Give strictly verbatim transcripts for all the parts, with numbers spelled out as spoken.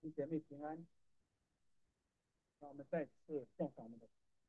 姐妹平安，让我们再次献上我们的。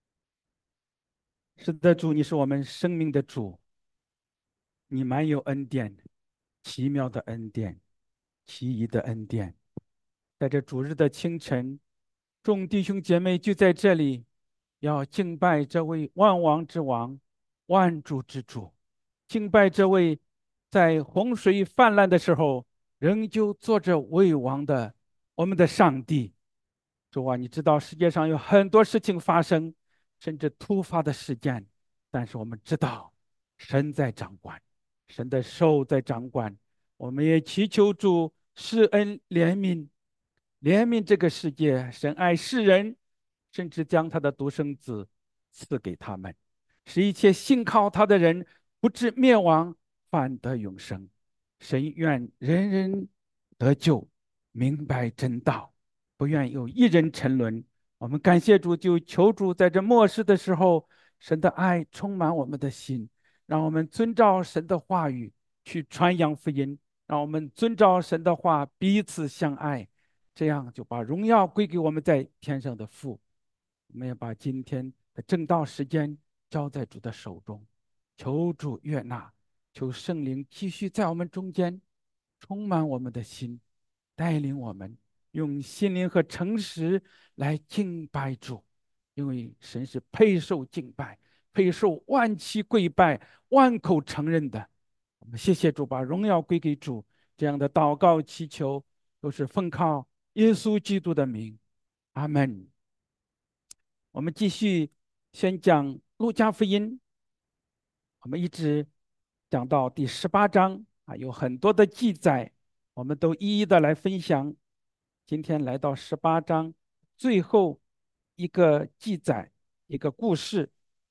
是的，主，你是我们生命的主，你满有恩典，奇妙的恩典，奇异的恩典。在这主日的清晨，众弟兄姐妹就在这里，要敬拜这位万王之王、万主之主，敬拜这位在洪水泛滥的时候仍旧坐着为王的我们的上帝。主啊，你知道世界上有很多事情发生，甚至突发的事件，但是我们知道神在掌管，神的手在掌管。我们也祈求主施恩怜悯，怜悯这个世界。神爱世人，甚至将他的独生子赐给他们，使一切信靠他的人不至灭亡，反得永生。神愿人人得救，明白真道。不愿有一人沉沦。我们感谢主，就求主在这末世的时候，神的爱充满我们的心，让我们遵照神的话语去传扬福音，让我们遵照神的话彼此相爱，这样就把荣耀归给我们在天上的父。我们要把今天的正道时间交在主的手中，求主悦纳，求圣灵继续在我们中间充满我们的心，带领我们用心灵和诚实来敬拜主，因为神是配受敬拜、配受万膝跪拜、万口承认的。我们谢谢主，把荣耀归给主。这样的祷告祈求都是奉靠耶稣基督的名，阿门。我们继续宣讲路加福音，我们一直讲到第十八章啊，有很多的记载，我们都一一的来分享。今天来到十八章最后一个记载，一个故事，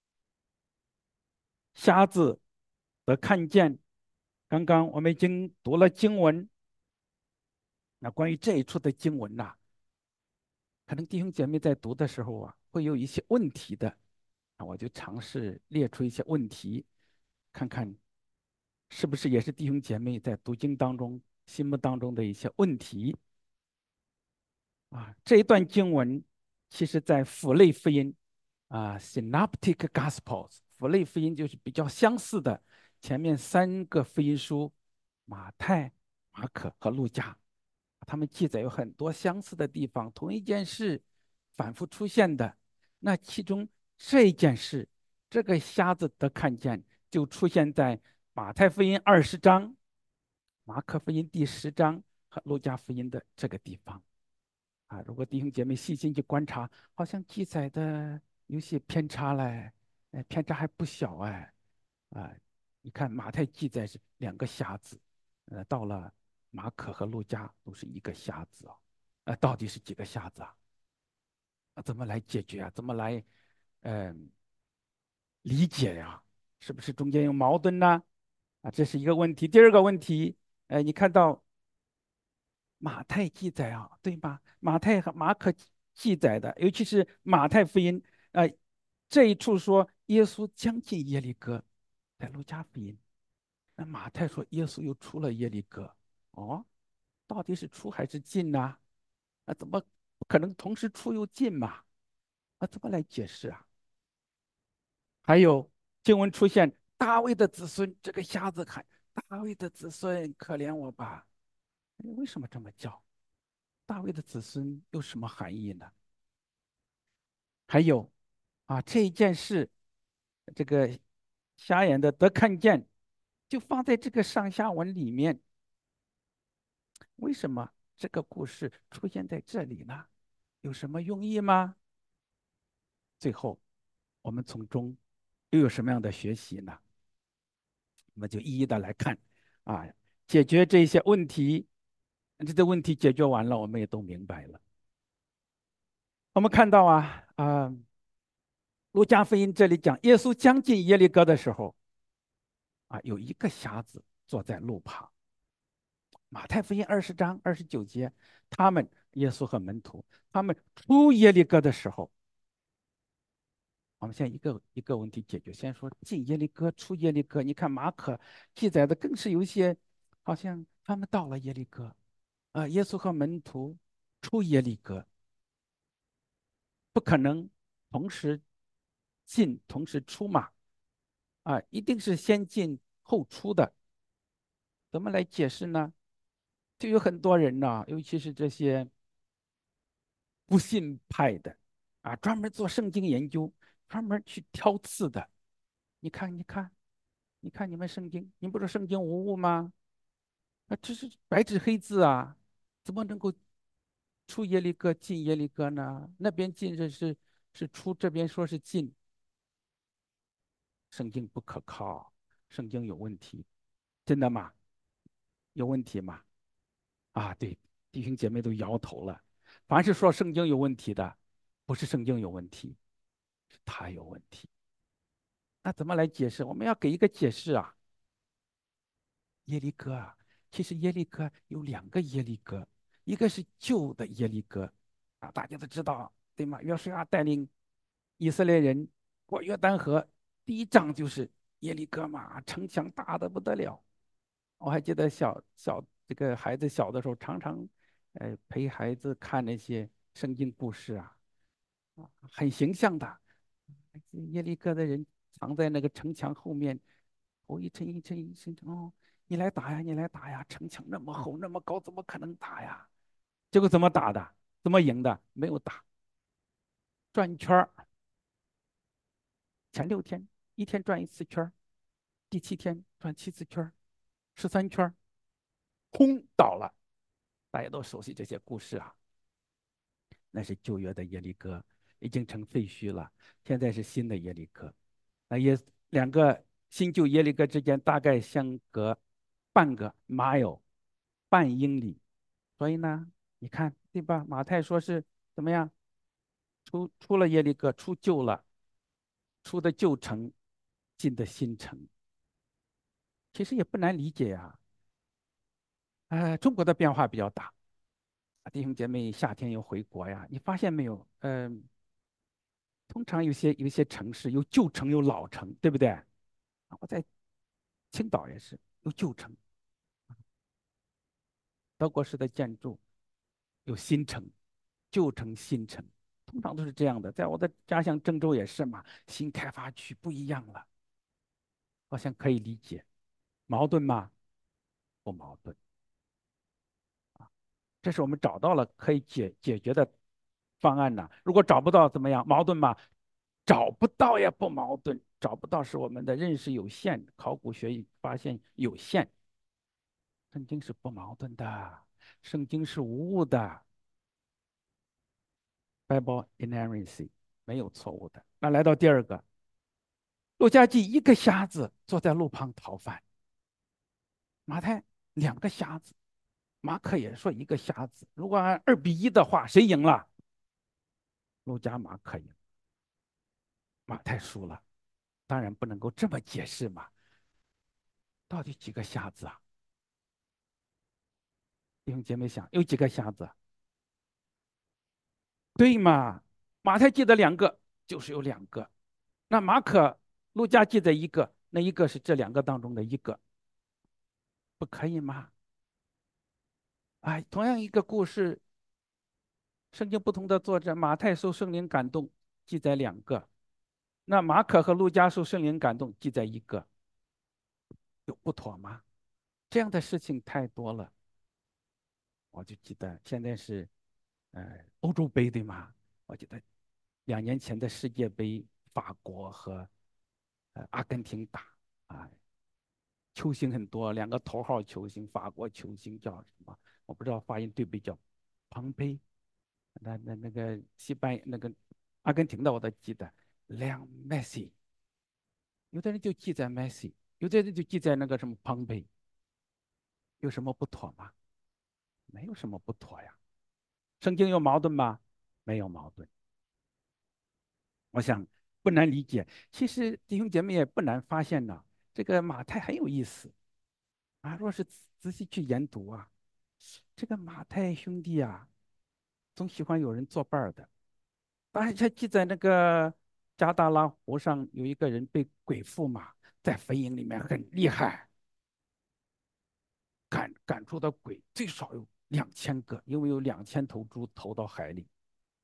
瞎子得看见。刚刚我们已经读了经文，那关于这一处的经文呐、可能弟兄姐妹在读的时候啊，会有一些问题的，那我就尝试列出一些问题，看看是不是也是弟兄姐妹在读经当中心目当中的一些问题啊。这一段经文，其实在符类福音啊 （Synoptic Gospels），符类福音就是比较相似的，前面三个福音书，马太、马可和路加。他们记载有很多相似的地方，同一件事反复出现的。那其中这一件事，这个瞎子的看见就出现在马太福音二十章、马可福音第十章和路加福音的这个地方。啊，如果弟兄姐妹细心去观察，好像记载的有些偏差嘞，哎，偏差还不小哎。啊，你看马太记载是两个瞎子，呃，到了马可和路加都是一个瞎子啊，呃，到底是几个瞎子啊？啊，怎么来解决啊？怎么来，嗯、理解呀、是不是中间有矛盾呢？啊，这是一个问题。第二个问题，呃，你看到马太记载啊，对吧？马太和马可记载的，尤其是马太福音，呃，这一处说耶稣将近耶利哥，在路加福音，那马太说耶稣又出了耶利哥，哦，到底是出还是进呢？那怎么不可能同时出又进嘛？那怎么来解释啊？还有经文出现大卫的子孙，这个瞎子看大卫的子孙，可怜我吧？为什么这么叫？大卫的子孙有什么含义呢？还有啊，这一件事，这个瞎眼的得看见，就放在这个上下文里面，为什么这个故事出现在这里呢？有什么用意吗？最后，我们从中又有什么样的学习呢？我们就一一的来看啊，解决这些问题。这些问题解决完了，我们也都明白了。我们看到啊啊，路加福音这里讲，耶稣将近耶利哥的时候啊，有一个瞎子坐在路旁。马太福音二十章二十九节，他们耶稣和门徒，他们出耶利哥的时候，我们先一个一个问题解决。先说进耶利哥，出耶利哥。你看马可记载的更是有一些，好像他们到了耶利哥，啊、耶稣和门徒。 出耶利哥，不可能同时进同时出嘛，啊，一定是先进后出的。怎么来解释呢？就有很多人呢，尤其是这些不信派的，啊，专门做圣经研究，专门去挑刺的。你看，你看，你看你们圣经，你不是圣经无误吗？啊，这是白纸黑字啊，怎么能够出耶利哥进耶利哥呢？那边进这是是出，这边说是进，圣经不可靠，圣经有问题，真的吗？有问题吗？啊，对，弟兄姐妹都摇头了。凡是说圣经有问题的，不是圣经有问题，是他有问题。那怎么来解释？我们要给一个解释啊。耶利哥啊，其实耶利哥有两个耶利哥，一个是旧的耶利哥，啊，大家都知道，对吗？约书亚带领以色列人过约旦河，第一仗就是耶利哥嘛，城墙大的不得了。我还记得小小这个孩子小的时候，常常呃陪孩子看那些圣经故事啊，啊，很形象的。耶利哥的人藏在那个城墙后面，头一沉一沉一沉，哦，你来打呀，你来打呀！城墙那么厚那么高，怎么可能打呀？结果怎么打的？怎么赢的？没有打，转一圈儿，前六天一天转一次圈儿，第七天转七次圈儿，十三圈儿，轰倒了。大家都熟悉这些故事啊。那是旧约的耶利哥，已经成废墟了。现在是新的耶利哥，那也两个新旧耶利哥之间大概相隔半个 mile，半英里。所以呢，你看对吧？马太说是怎么样？出出了耶利哥，出旧了，出的旧城，进的新城。其实也不难理解呀、呃，中国的变化比较大。弟兄姐妹，夏天要回国呀，你发现没有？嗯、通常有些有一些城市有旧城有老城，对不对？我在青岛也是有旧城，德国式的建筑有新城，旧城新城，通常都是这样的。在我的家乡郑州也是嘛，新开发区不一样了，好像可以理解。矛盾吗？不矛盾，这是我们找到了可以解解决的方案呢。如果找不到怎么样？矛盾吗？找不到也不矛盾，找不到是我们的认识有限，考古学发现有限。圣经是不矛盾的，圣经是无误的，Bible inerrancy 没有错误的。那来到第二个，路加记一个瞎子坐在路旁讨饭，马太两个瞎子，马可也说一个瞎子。如果按二比一的话，谁赢了？路加马可赢，马太输了。当然不能够这么解释嘛，到底几个瞎子啊？弟兄姐妹想，有几个瞎子？对嘛？马太记得两个，就是有两个。那马可、路加记得一个，那一个是这两个当中的一个，不可以吗？哎，同样一个故事，圣经不同的作者，马太受圣灵感动，记载两个；那马可和路加受圣灵感动，记载一个，有不妥吗？这样的事情太多了。我就记得现在是，呃，欧洲杯对吗？我记得两年前的世界杯，法国和呃阿根廷打啊，球星很多，两个头号球星，法国球星叫什么？我不知道发音对不对，叫庞培。那那那个西班牙那个阿根廷的我都记得，两 Messi，有的人就记在 Messi，有的人就记在那个什么庞培，有什么不妥吗？没有什么不妥呀。圣经有矛盾吗？没有矛盾。我想不难理解。其实弟兄姐妹也不难发现呢，这个马太很有意思啊。若是仔仔细去研读啊，这个马太兄弟啊，总喜欢有人作伴儿的。大家还记在那个加达拉湖上有一个人被鬼附嘛，在坟茔里面很厉害，赶赶出的鬼最少有两千个，因为有两千头猪投到海里。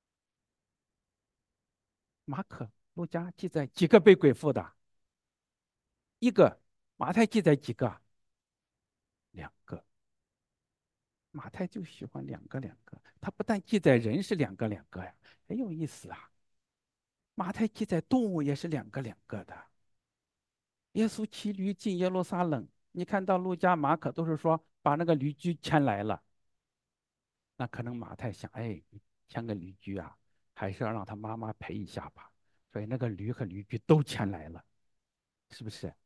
马可、路加记载几个被鬼附的？一个。马太记载几个？两个。马太就喜欢两个两个，他不但记载人是两个两个呀，很有意思啊。马太记载动物也是两个两个的。耶稣骑驴进耶路撒冷，你看到路加、马可都是说把那个驴驹牵来了，那可能马太想，哎，牵个驴驹啊，还是要让他妈妈陪一下吧，所以那个驴和驴驹都牵来了，是不是？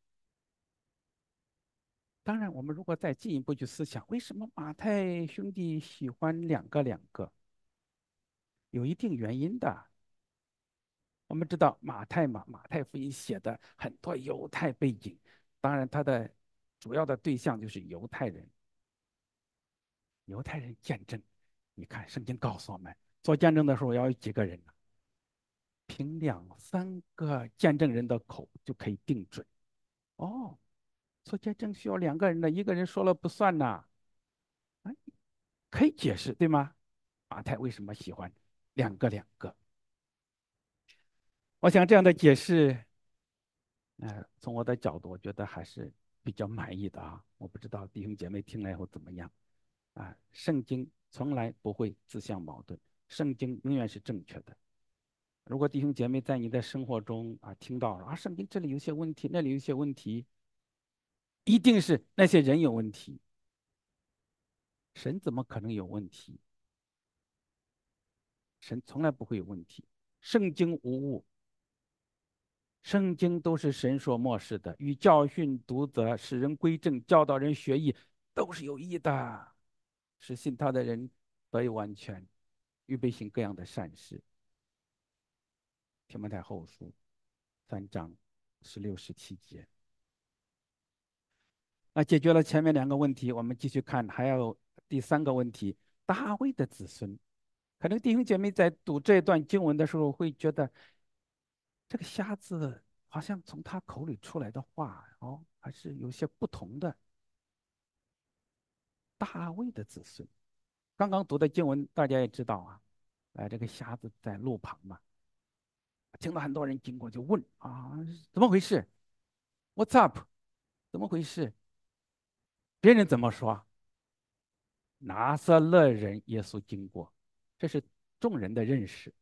当然，我们如果再进一步去思想，为什么马太兄弟喜欢两个两个，有一定原因的。我们知道马太嘛，马太福音写的很多犹太背景，当然他的主要的对象就是犹太人。犹太人见证，你看圣经告诉我们，做见证的时候要有几个人呢？凭两三个见证人的口就可以定准。哦，做见证需要两个人的，一个人说了不算呐。哎，可以解释对吗？马太为什么喜欢两个两个？我想这样的解释，呃，从我的角度，我觉得还是比较满意的啊。我不知道弟兄姐妹听了以后怎么样啊？圣经从来不会自相矛盾，圣经永远是正确的。如果弟兄姐妹在你的生活中啊听到啊，圣经这里有些问题，那里有些问题，一定是那些人有问题，神怎么可能有问题？神从来不会有问题，圣经无误。圣经都是神所漠视的，与教训、读则、使人归正、教导人学艺，都是有益的，使信他的人得以完全，预备行各样的善事。提摩太后书三章十六、十七节。那解决了前面两个问题，我们继续看，还有第三个问题：大卫的子孙。可能弟兄姐妹在读这段经文的时候，会觉得这个瞎子好像从他口里出来的话，哦，还是有些不同的。大卫的子孙，刚刚读的经文大家也知道啊，哎，这个瞎子在路旁嘛，听到很多人经过就问啊，怎么回事？What's up？怎么回事？别人怎么说？拿撒勒人耶稣经过，这是众人的认识。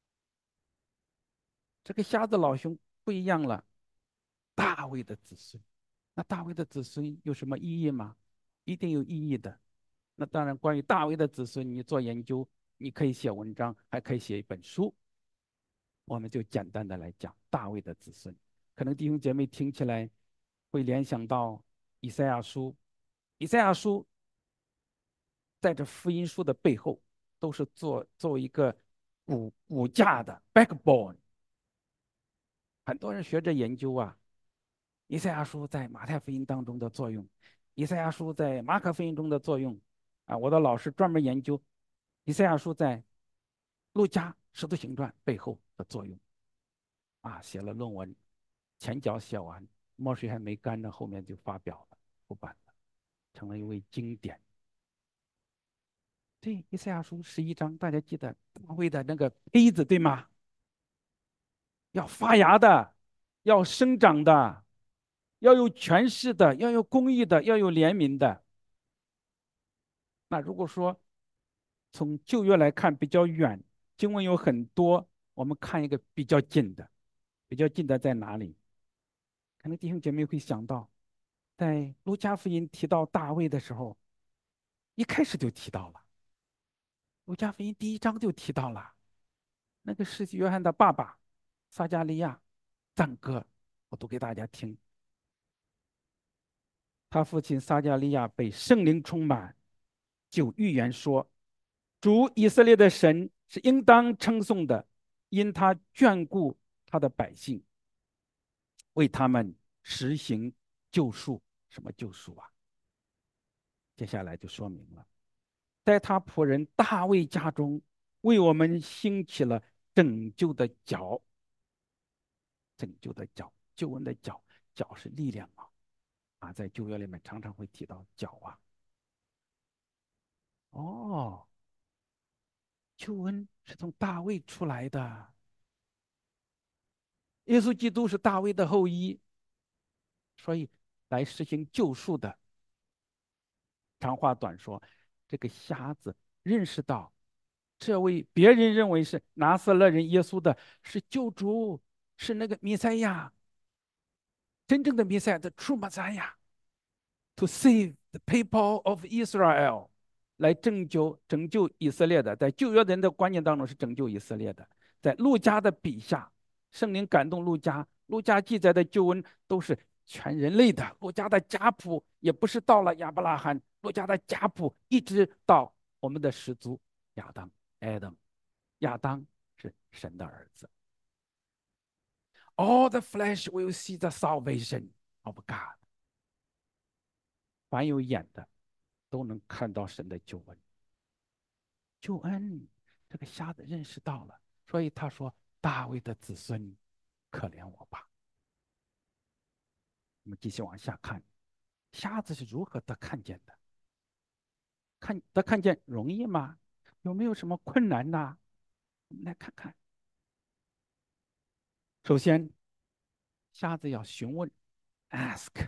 这个瞎子老兄不一样了，大卫的子孙。那大卫的子孙有什么意义吗？一定有意义的。那当然，关于大卫的子孙，你做研究，你可以写文章，还可以写一本书。我们就简单的来讲大卫的子孙。可能弟兄姐妹听起来会联想到以赛亚书，以赛亚书在这福音书的背后，都是做作为一个骨骨架的 backbone。很多人学着研究啊，以赛亚书在马太福音当中的作用，以赛亚书在马可福音中的作用啊。我的老师专门研究以赛亚书在路加使徒行传背后的作用啊，写了论文，前脚写完，墨水还没干呢，后面就发表了，出版了，成了一位经典。对，以赛亚书十一章，大家记得大卫的那个胚子对吗？要发芽的，要生长的，要有权势的，要有公义的，要有怜悯的。那如果说从旧约来看比较远，经文有很多，我们看一个比较近的，比较近的在哪里？可能弟兄姐妹会想到，在路加福音提到大卫的时候，一开始就提到了，路加福音第一章就提到了那个施洗约翰的爸爸撒加利亚赞歌，我读给大家听。他父亲撒加利亚被圣灵充满，就预言说：主以色列的神是应当称颂的，因他眷顾他的百姓，为他们实行救赎。什么救赎啊？接下来就说明了，在他仆人大卫家中，为我们兴起了拯救的脚。拯救的脚，救恩的脚，脚是力量啊！啊，在旧约里面常常会提到脚啊。 救恩是从大卫出来的，耶稣基督是大卫的后裔，所以来实行救赎的。长话短说，这个瞎子认识到，这位别人认为是拿撒勒人耶稣的是救主，是那个弥赛亚，真正的弥赛亚的 true Messiah to save the people of Israel， 来拯救拯救以色列的。在旧约人的观念当中是拯救以色列的。在路加的笔下，圣灵感动路加，路加记载的救恩都是全人类的。路加的家谱也不是到了亚伯拉罕，路加的家谱一直到我们的始祖亚当 Adam， 亚当是神的儿子。All the flesh will see the salvation of God。凡有眼的都能看到神的救恩。救恩，这个瞎子认识到了，所以他说：“大卫的子孙，可怜我吧。”我们继续往下看，瞎子是如何得看见的？看得看见容易吗？有没有什么困难呢？我们来看看。首先，瞎子要询问 ，ask。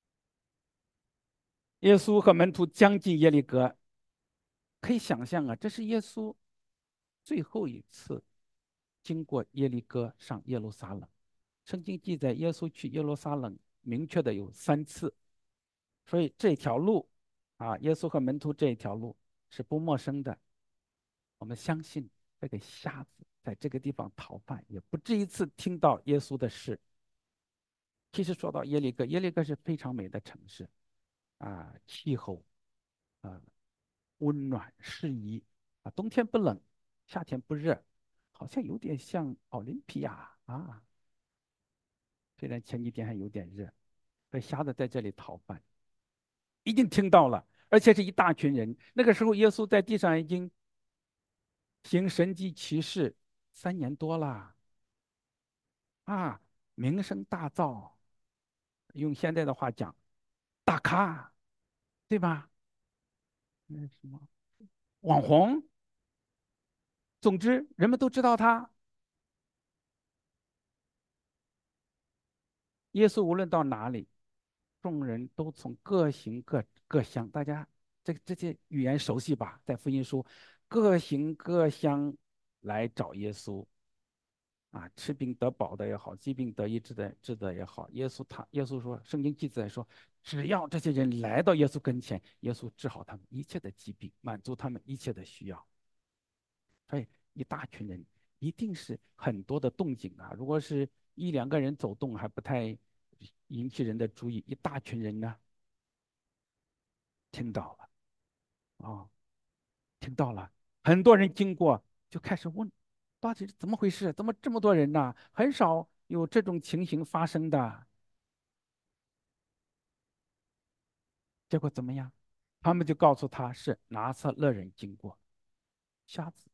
耶稣和门徒将近耶利哥，可以想象啊，这是耶稣最后一次经过耶利哥上耶路撒冷。圣经记载，耶稣去耶路撒冷明确的有三次，所以这条路啊，耶稣和门徒这一条路是不陌生的。我们相信这个瞎子在这个地方逃犯，也不止一次听到耶稣的事。其实说到耶利哥，耶利哥是非常美的城市啊，气候啊温暖适宜啊，冬天不冷，夏天不热，好像有点像奥林匹亚啊。虽然前几天还有点热，这瞎子在这里逃犯，已经听到了，而且是一大群人。那个时候，耶稣在地上已经行神迹奇事三年多了啊，名声大噪。用现在的话讲，大咖，对吧？那什么网红，总之人们都知道他。耶稣无论到哪里，众人都从各行各各乡，大家这这些语言熟悉吧？在福音书，各行各乡来找耶稣啊，吃病得饱的也好，疾病得医治的治的也好，耶稣他耶稣说，圣经记载说，只要这些人来到耶稣跟前，耶稣治好他们一切的疾病，满足他们一切的需要。所以一大群人一定是很多的动静啊，如果是一两个人走动还不太引起人的注意，一大群人呢听到了啊、哦，听到了，很多人经过就开始问，到底是怎么回事？怎么这么多人呢？很少有这种情形发生的。结果怎么样？他们就告诉他是拿撒勒人经过，瞎子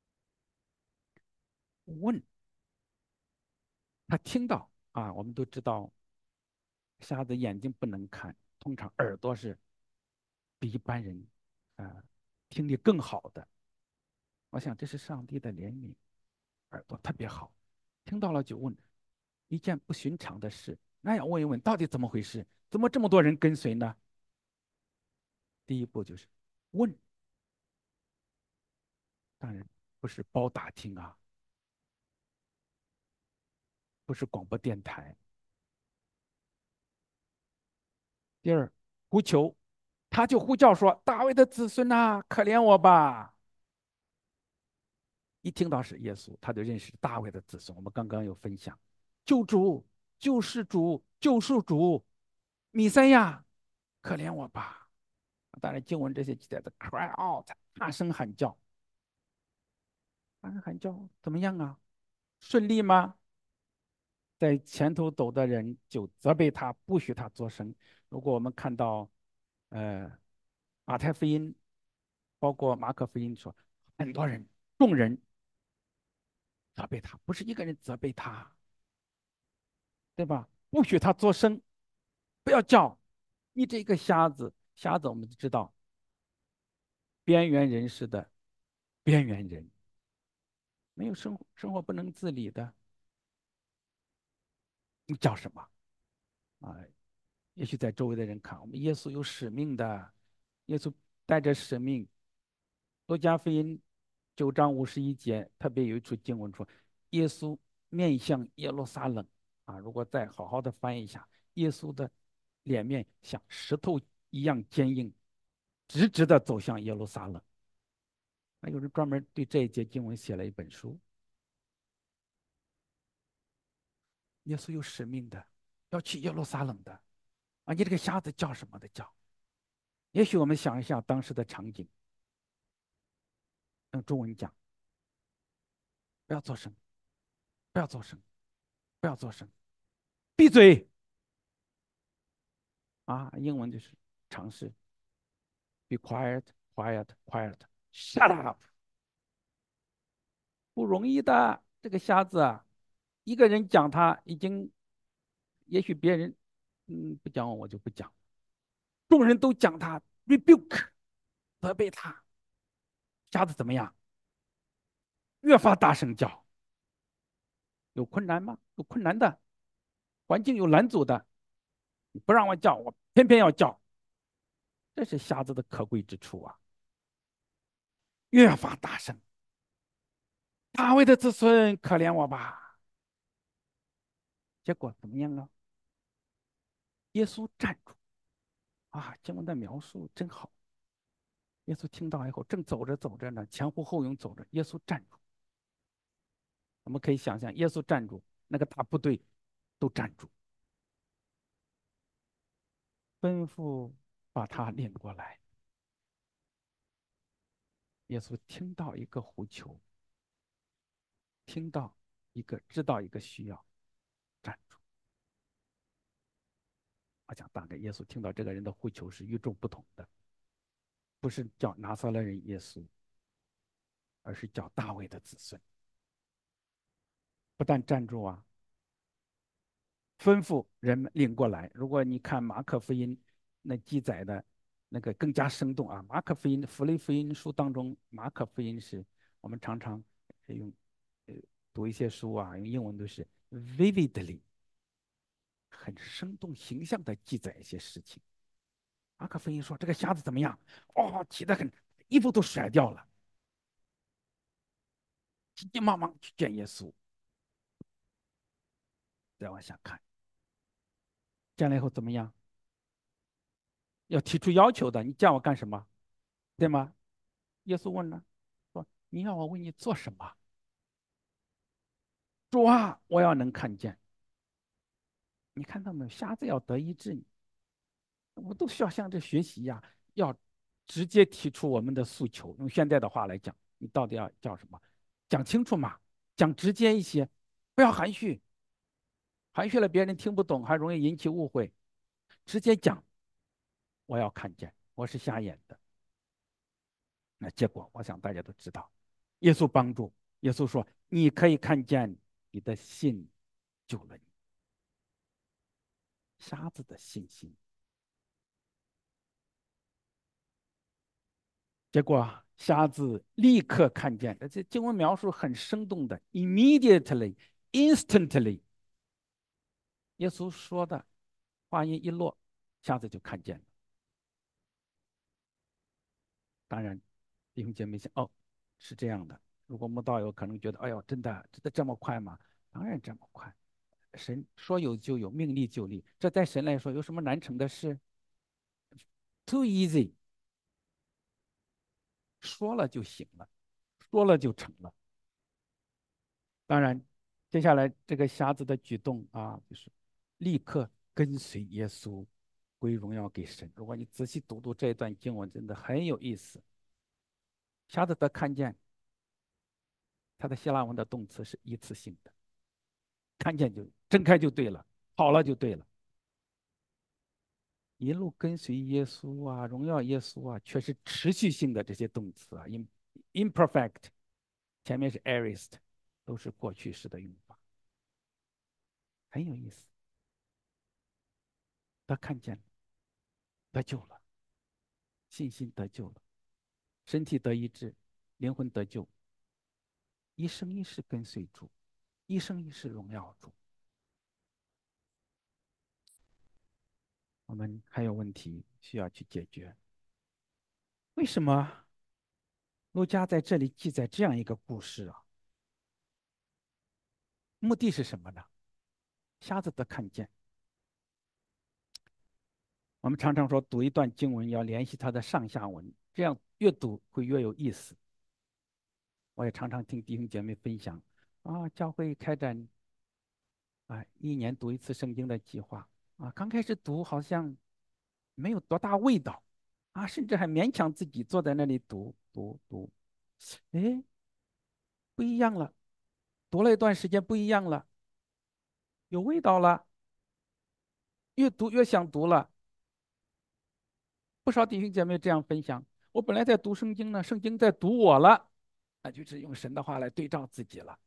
问他听到啊，我们都知道，瞎子眼睛不能看，通常耳朵是比一般人啊、呃听力更好的。我想这是上帝的怜悯，耳朵特别好，听到了就问一件不寻常的事，那要问一问到底怎么回事？怎么这么多人跟随呢？第一步就是问，当然不是包打听啊，不是广播电台。第二，呼求，他就呼叫说：“大卫的子孙呐、可怜我吧！”一听到是耶稣，他就认识大卫的子孙。我们刚刚有分享，救主、救世主、救赎主、弥赛亚，可怜我吧！当然，经文这些记载的 cry out，大声喊叫，大声喊叫怎么样啊？顺利吗？在前头走的人就责备他，不许他作声。如果我们看到，呃，马太福音，包括马可福音说，很多人、众人责备他，不是一个人责备他，对吧？不许他作声，不要叫，你这个瞎子，瞎子我们就知道，边缘人士的边缘人， 没有生活生活不能自理的，你叫什么啊？也许在周围的人看，我们耶稣有使命的，耶稣带着使命。路加福音九章五十一节特别有一处经文说，耶稣面向耶路撒冷啊，如果再好好的翻译一下，耶稣的脸面像石头一样坚硬，直直的走向耶路撒冷。那有人专门对这一节经文写了一本书。耶稣有使命的，要去耶路撒冷的啊！你这个瞎子叫什么的叫？也许我们想一下当时的场景，用中文讲，不要做声，不要做声，不要做声，闭嘴啊！英文就是尝试 be quiet, quiet, quiet, shut up，不容易的。这个瞎子啊，一个人讲他已经，也许别人嗯不讲我，我就不讲，众人都讲他 rebuke，责备他，瞎子怎么样？越发大声叫。有困难吗？有困难的，环境有拦阻的，你不让我叫，我偏偏要叫，这是瞎子的可贵之处啊！越发大声，大卫的子孙，可怜我吧！结果怎么样啊？耶稣站住啊！经文的描述真好。耶稣听到以后，正走着走着呢，前呼后拥走着，耶稣站住。我们可以想象，耶稣站住，那个大部队都站住，吩咐把他领过来。耶稣听到一个呼求，听到一个知道一个需要，站住。我想大概耶稣听到这个人的呼求是与众不同的，不是叫拿撒勒人耶稣，而是叫大卫的子孙。不但站住啊，吩咐人们领过来。如果你看马可福音那记载的那个更加生动啊，马可福音、福音福音书当中，马可福音是我们常常用呃读一些书啊，用英文都是 vividly，很生动形象的记载一些事情。马可福音说这个瞎子怎么样？哦，气得很，衣服都甩掉了，急急忙忙去见耶稣。再往下看，见了以后怎么样？要提出要求的，你叫我干什么？对吗？耶稣问了，说你要我为你做什么？主啊，我要能看见。你看到没有？瞎子要得医治，我们都需要向这学习呀、啊要直接提出我们的诉求。用现在的话来讲，你到底要叫什么？讲清楚嘛，讲直接一些，不要含蓄，含蓄了别人听不懂，还容易引起误会。直接讲，我要看见，我是瞎眼的。那结果，我想大家都知道，耶稣帮助，耶稣说：“你可以看见，你的信救了你。”瞎子的信心。结果瞎子立刻看见，这经文描述很生动的，immediately, instantly。耶稣说的话音一落，瞎子就看见了。当然，弟兄姐妹想，哦，是这样的。如果慕道友可能觉得，哎呦，真的真的这么快吗？当然这么快。神说有就有，命立就立，这在神来说有什么难成的事？Too easy，说了就行了，说了就成了。当然，接下来这个瞎子的举动啊，就是立刻跟随耶稣，归荣耀给神。如果你仔细读读这一段经文，真的很有意思。瞎子的看见，他的希腊文的动词是一次性的，看见就睁开就对了，好了就对了。一路跟随耶稣啊，荣耀耶稣啊，却是持续性的这些动词啊，im imperfect，前面是 aorist，都是过去式的用法，很有意思。他看见了，得救了，信心得救了，身体得医治，灵魂得救。 一生一世跟随主，一生一世荣耀主。我们还有问题需要去解决。为什么路加在这里记载这样一个故事啊？目的是什么呢？瞎子得看见。我们常常说，读一段经文要联系它的上下文，这样越读会越有意思。我也常常听弟兄姐妹分享，啊，教会开展啊一年读一次圣经的计划啊，刚开始读好像没有多大味道啊，甚至还勉强自己坐在那里读读读，哎，不一样了，读了一段时间不一样了，有味道了，越读越想读了。不少弟兄姐妹这样分享，我本来在读圣经呢，圣经在读我了，那就是用神的话来对照自己了。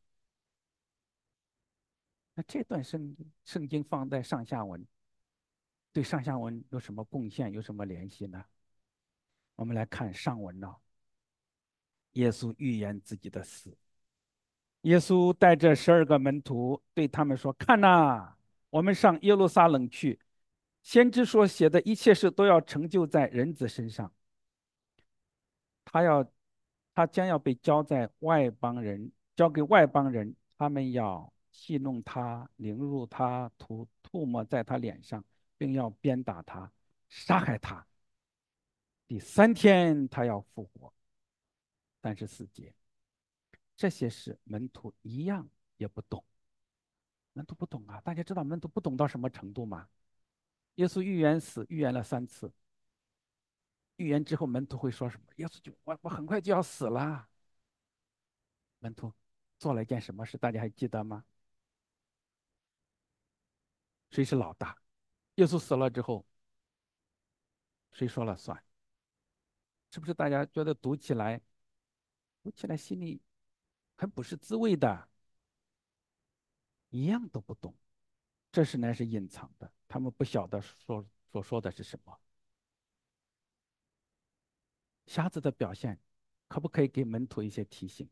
那这段圣圣经放在上下文，对上下文有什么贡献，有什么联系呢？我们来看上文呢、耶稣预言自己的死。耶稣带着十二个门徒对他们说：“看呐，我们上耶路撒冷去，先知所写的一切事都要成就在人子身上。他要，他将要被交在外邦人，交给外邦人，他们要戏弄他，凌辱他，吐吐沫在他脸上，并要鞭打他，杀害他。第三天他要复活。”三十四节，这些事门徒一样也不懂。门徒不懂啊！大家知道门徒不懂到什么程度吗？耶稣预言死，预言了三次。预言之后，门徒会说什么？耶稣就我我很快就要死了。门徒做了一件什么事？大家还记得吗？谁是老大？耶稣死了之后，谁说了算？是不是大家觉得读起来，读起来心里很不是滋味的？一样都不懂。这是乃是隐藏的，他们不晓得说所说的是什么。瞎子的表现，可不可以给门徒一些提醒？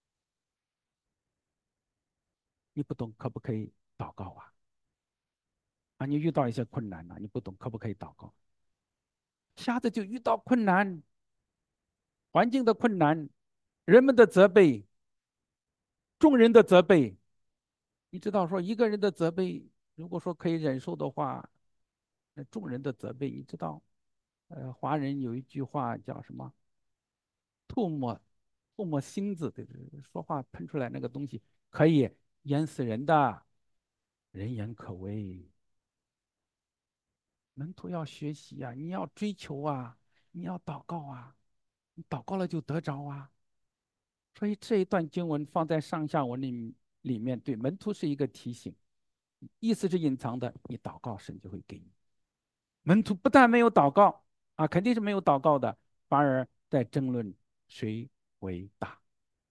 你不懂，可不可以祷告啊？啊，你遇到一些困难了，你不懂，可不可以祷告？瞎子就遇到困难，环境的困难，人们的责备，众人的责备。你知道说一个人的责备，如果说可以忍受的话，那众人的责备，你知道，呃，华人有一句话叫什么？唾沫，唾沫星子，对对对，说话喷出来那个东西可以淹死人的，人言可畏。门徒要学习呀、啊你要追求啊，你要祷告啊，你祷告了就得着啊。所以这一段经文放在上下文里里面，对门徒是一个提醒，意思是隐藏的，你祷告神就会给你。门徒不但没有祷告啊，肯定是没有祷告的，反而在争论谁为大，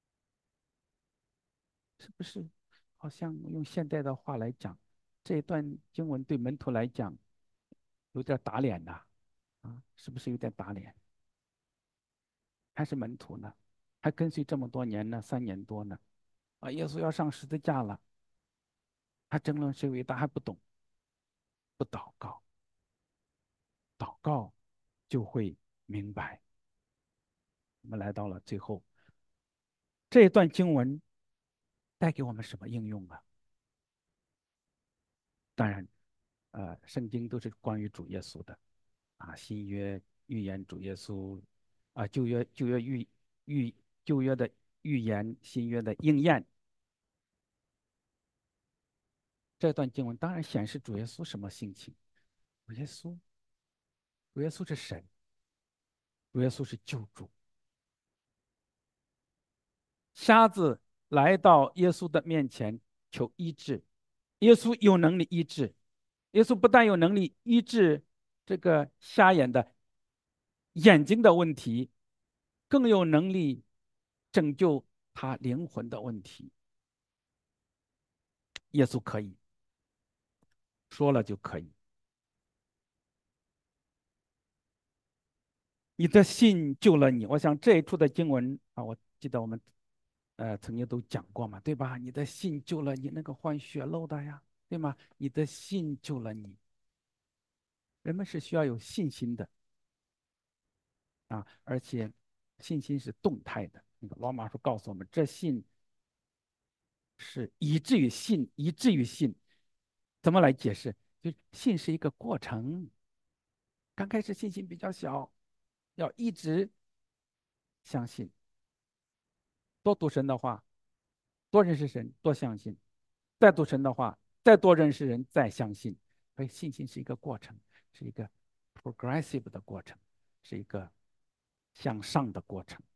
是不是？好像用现代的话来讲，这一段经文对门徒来讲有点打脸呐，啊，是不是有点打脸？还是门徒呢？还跟随这么多年呢，三年多呢，啊，耶稣要上十字架了，还争论谁为大，还不懂，不祷告，祷告就会明白。我们来到了最后，这一段经文带给我们什么应用啊？当然，呃，圣经都是关于主耶稣的，啊，新约预言主耶稣，啊，旧约旧约预预旧约的预言，新约的应验。这段经文当然显示主耶稣什么性情？主耶稣，主耶稣是神，主耶稣是救主。瞎子来到耶稣的面前求医治，耶稣有能力医治。耶稣不但有能力医治这个瞎眼的眼睛的问题，更有能力拯救他灵魂的问题。耶稣可以说了就可以。你的信救了你。我想这一处的经文啊，我记得我们呃曾经都讲过嘛，对吧？你的信救了你那个患血漏的呀，对吗？你的信救了你。人们是需要有信心的啊，而且信心是动态的。那个罗马书告诉我们，这信是以至于信，以至于信。怎么来解释？就信是一个过程，刚开始信心比较小，要一直相信，多读神的话，多认识神，多相信，再读神的话，再多认识人，再相信。所以信心是一个过程，是一个 progressive 的过程，是一个向上的过程。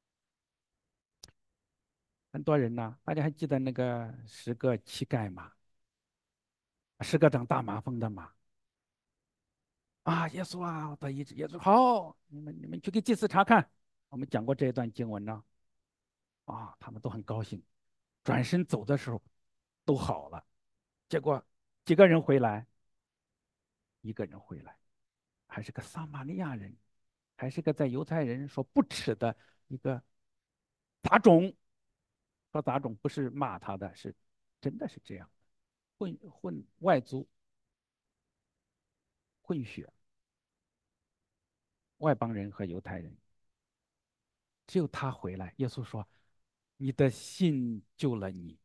很多人呢，大家还记得那个十个乞丐吗？十个长大麻风的嘛。啊，耶稣啊，得医治，耶稣好，你们你们去给祭司查看。我们讲过这一段经文呢。啊，他们都很高兴，转身走的时候都好了。结果几个人回来，一个人回来，还是个撒玛利亚人，还是个在犹太人所不耻的一个杂种。说杂种不是骂他的，是真的是这样，混混外族混血，外邦人和犹太人。只有他回来，耶稣说：“你的信救了你，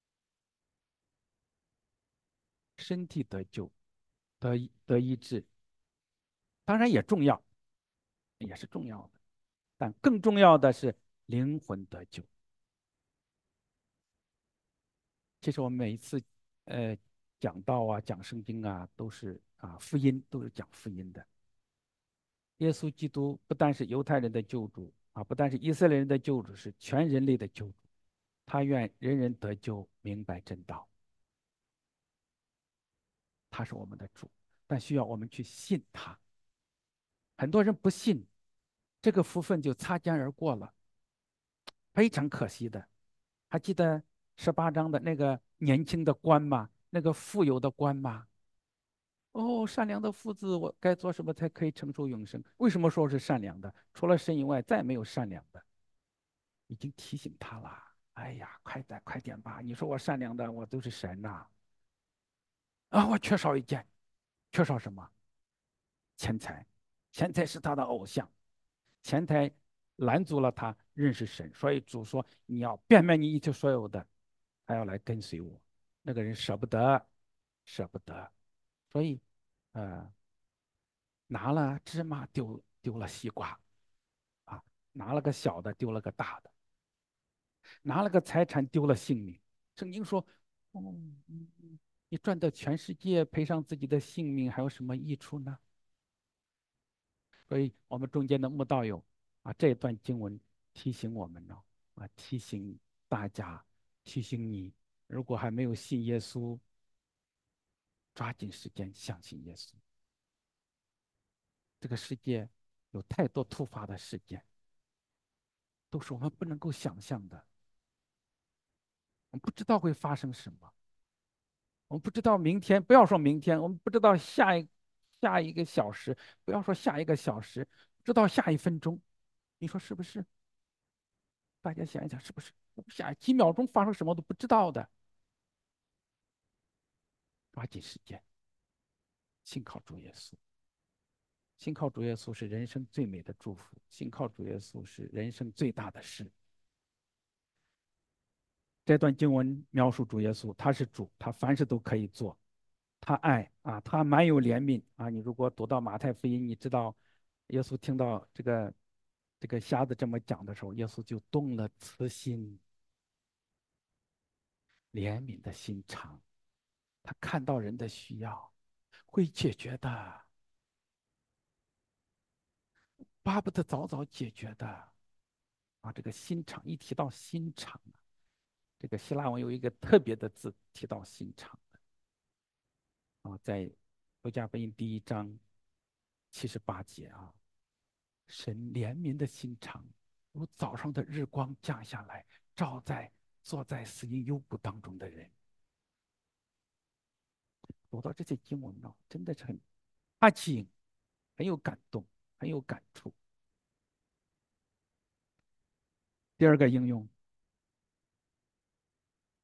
身体得救，得得医治，当然也重要，也是重要的，但更重要的是灵魂得救。”其实我们每一次，呃，讲道啊、讲圣经啊，都是啊福音，都是讲福音的。耶稣基督不但是犹太人的救主啊，不但是以色列人的救主，是全人类的救主。他愿人人得救，明白真道。他是我们的主，但需要我们去信他。很多人不信，这个福分就擦肩而过了，非常可惜的。还记得十八章的那个年轻的官吗？那个富有的官吗？哦，善良的父子，我该做什么才可以承受永生？为什么说是善良的？除了神以外，再没有善良的。已经提醒他了。哎呀，快点，快点吧！你说我善良的，我都是神呐、啊！我缺少一件，缺少什么？钱财，钱财是他的偶像，钱财拦阻了他认识神。所以主说：“你要变卖你一切所有的，还要来跟随我。”那个人舍不得，舍不得，所以，呃，拿了芝麻丢丢了西瓜，啊，拿了个小的丢了个大的，拿了个财产丢了性命。圣经说：“哦，你赚得全世界，赔上自己的性命，还有什么益处呢？”所以，我们中间的慕道友啊，这段经文提醒我们呢，啊，提醒大家，提醒你，如果还没有信耶稣，抓紧时间相信耶稣。这个世界有太多突发的事件，都是我们不能够想象的，我们不知道会发生什么。我们不知道明天，不要说明天，我们不知道下一下一个小时，不要说下一个小时，不知道下一分钟，你说是不是？大家想一想，是不是？下几秒钟发生什么都不知道的，抓紧时间，信靠主耶稣，信靠主耶稣是人生最美的祝福，信靠主耶稣是人生最大的事。这段经文描述主耶稣，他是主，他凡事都可以做，他爱啊，他蛮有怜悯啊。你如果读到马太福音，你知道，耶稣听到这个这个瞎子这么讲的时候，耶稣就动了慈心、怜悯的心肠。他看到人的需要，会解决的，巴不得早早解决的啊。这个心肠一提到心肠啊，这个希腊文有一个特别的字，提到心肠啊，在路加福音第一章七十八节啊。神怜悯的心肠，如早上的日光降下来，照在坐在死荫幽谷当中的人。读到这些经文呢，真的是很阿亲，很有感动，很有感触。第二个应用，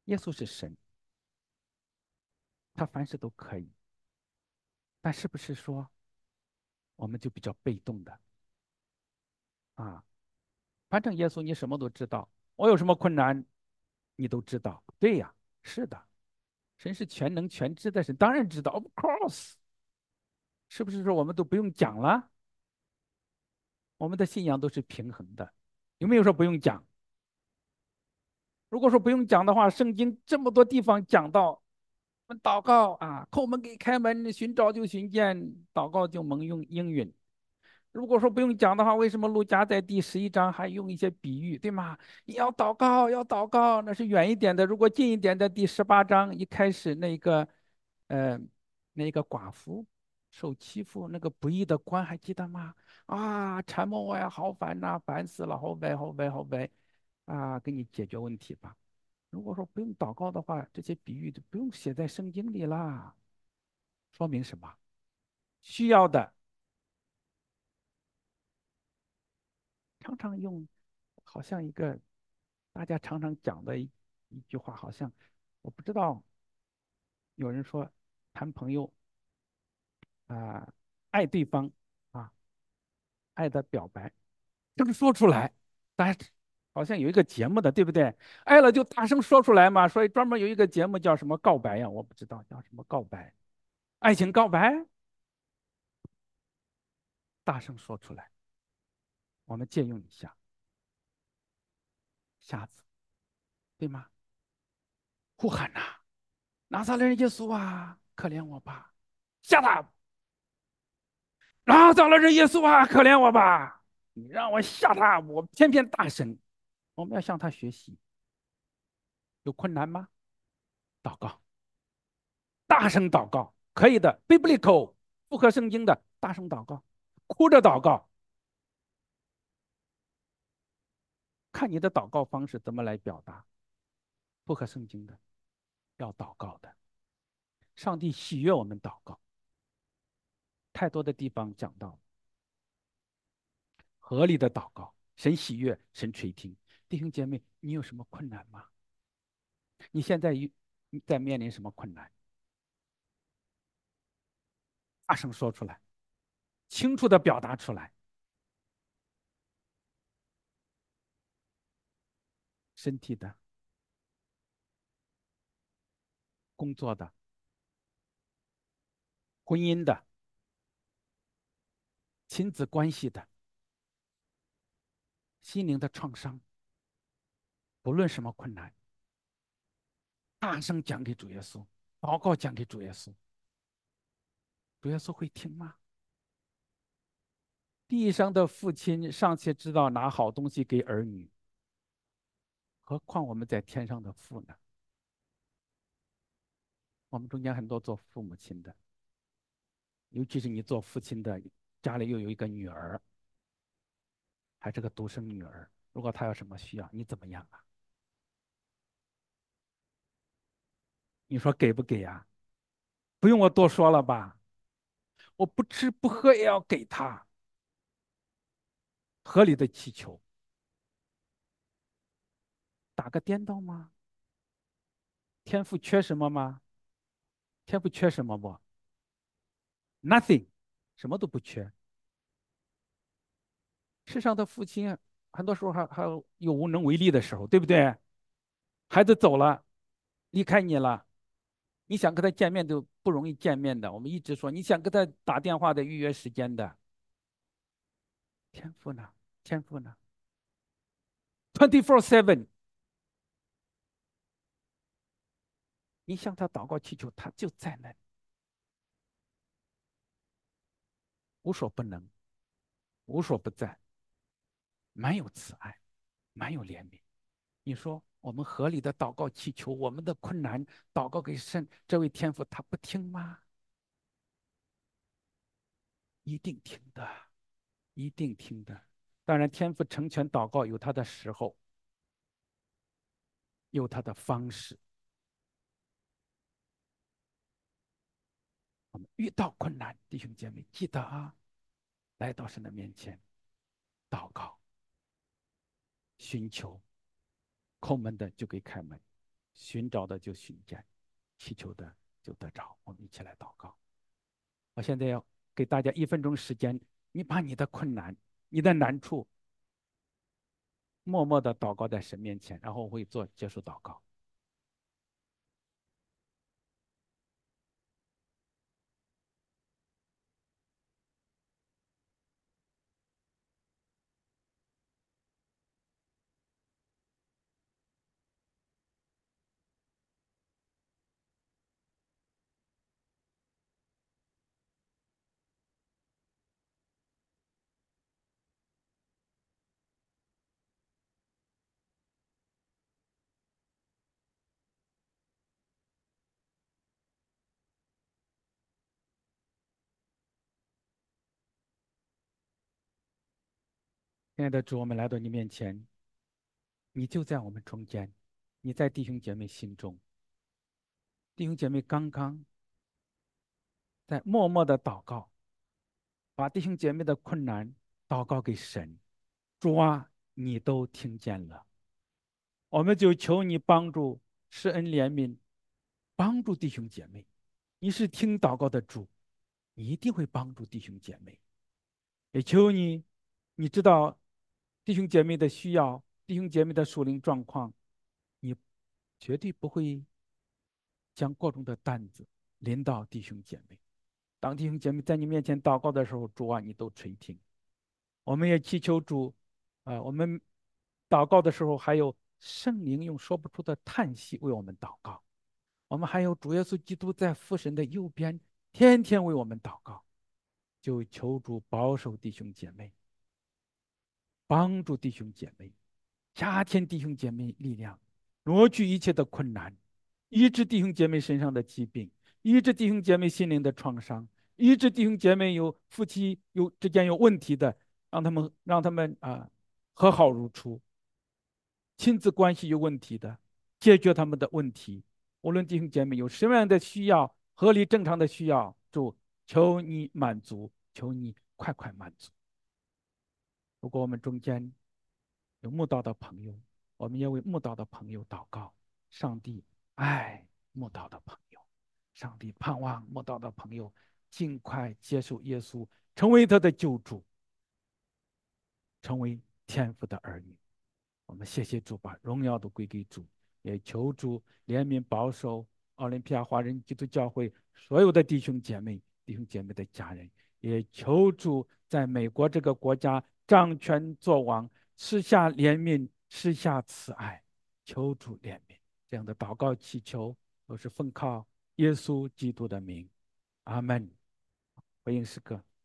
耶稣是神，他凡事都可以。但是不是说我们就比较被动的啊？反正耶稣你什么都知道，我有什么困难，你都知道。对呀，是的，神是全能全知的神，当然知道，of course。是不是说我们都不用讲了？我们的信仰都是平衡的，有没有说不用讲？如果说不用讲的话，圣经这么多地方讲到，我们祷告啊，叩门给开门，寻找就寻见，祷告就蒙用应允。如果说不用讲的话，为什么路加在第十一章还用一些比喻，对吗？你要祷告，要祷告，那是远一点的。如果近一点的，第十八章一开始那个，呃，那个寡妇受欺负，那个不义的官还记得吗？啊，缠磨我呀，好烦呐、烦死了，好呗，好呗，好呗，啊，给你解决问题吧。如果说不用祷告的话，这些比喻就不用写在圣经里啦。说明什么？需要的常常用，好像一个大家常常讲的一一句话，好像我不知道，有人说谈朋友啊、爱对方啊，爱的表白，这个说出来，大家好像有一个节目的，对不对？爱了就大声说出来嘛，所以专门有一个节目叫什么告白呀？我不知道叫什么告白，爱情告白，大声说出来，我们借用一下，下次对吗？呼喊呐、拿撒勒人耶稣啊，可怜我吧！吓他！拿撒勒人耶稣啊，可怜我吧！你让我吓他，我偏偏大声。我们要向他学习。有困难吗？祷告，大声祷告，可以的。Biblical，符合圣经的，大声祷告，哭着祷告，看你的祷告方式怎么来表达。符合圣经的，要祷告的。上帝喜悦我们祷告。太多的地方讲到合理的祷告，神喜悦，神垂听。弟兄姐妹，你有什么困难吗？你现在在面临什么困难？大声说出来，清楚的表达出来。身体的、工作的、婚姻的、亲子关系的、心灵的创伤，不论什么困难，大声讲给主耶稣，祷告讲给主耶稣，主耶稣会听吗？地上的父亲尚且知道拿好东西给儿女，何况我们在天上的父呢？我们中间很多做父母亲的，尤其是你做父亲的，家里又有一个女儿，还是个独生女儿，如果她有什么需要，你怎么样啊？你说给不给呀？不用我多说了吧？我不吃不喝也要给她，合理的祈求，打个颠倒吗？天赋缺什么吗？天赋缺什么不？Nothing，什么都不缺。世上的父亲很多时候还还有无能为力的时候，对不对？孩子走了，离开你了，你想跟他见面都不容易见面的。我们一直说，你想跟他打电话的预约时间的，天赋呢？天赋呢？twenty four seven，你向他祷告祈求，他就在那里，无所不能，无所不在，满有慈爱，满有怜悯。你说我们合理的祷告祈求，我们的困难祷告给神，这位天父他不听吗？一定听的，一定听的。当然，天父成全祷告有他的时候，有他的方式。我们遇到困难，弟兄姐妹记得啊，来到神的面前祷告、寻求，叩门的就给开门， 寻找的就寻见，祈求的就得着。我们一起来祷告。我现在要给大家一分钟时间，你把你的困难、你的难处，默默的祷告在神面前，然后我会做结束祷告。亲爱的主，我们来到你面前，你就在我们中间，你在弟兄姐妹心中。弟兄姐妹刚刚在默默的祷告，把弟兄姐妹的困难祷告给神。主啊，你都听见了，我们就求你帮助，施恩怜悯，帮助弟兄姐妹。你是听祷告的主，你一定会帮助弟兄姐妹。也求你，你知道弟兄姐妹的需要，弟兄姐妹的属灵状况，你绝对不会将各种的担子临到弟兄姐妹。当弟兄姐妹在你面前祷告的时候，主啊，你都垂听。我们也祈求主，啊、我们祷告的时候还有圣灵用说不出的叹息为我们祷告。我们还有主耶稣基督在父神的右边，天天为我们祷告。就求主保守弟兄姐妹，帮助弟兄姐妹，加添弟兄姐妹力量，挪去一切的困难，医治弟兄姐妹身上的疾病，医治弟兄姐妹心灵的创伤，医治弟兄姐妹有夫妻有之间有问题的，让他们让他们啊和好如初。亲子关系有问题的，解决他们的问题。无论弟兄姐妹有什么样的需要，合理正常的需要，主求你满足，求你快快满足。如果我们中间有慕道的朋友，我们也为慕道的朋友祷告。上帝爱慕道的朋友，上帝盼望慕道的朋友尽快接受耶稣，成为他的救主，成为天父的儿女。我们谢谢主，把荣耀都归给主，也求主怜悯保守奥林匹亚华人基督教会所有的弟兄姐妹、弟兄姐妹的家人，也求主在美国这个国家掌权作王，施下怜悯，施下慈爱，求主怜悯。这样的祷告祈求都是奉靠耶稣基督的名，阿门。回应诗歌。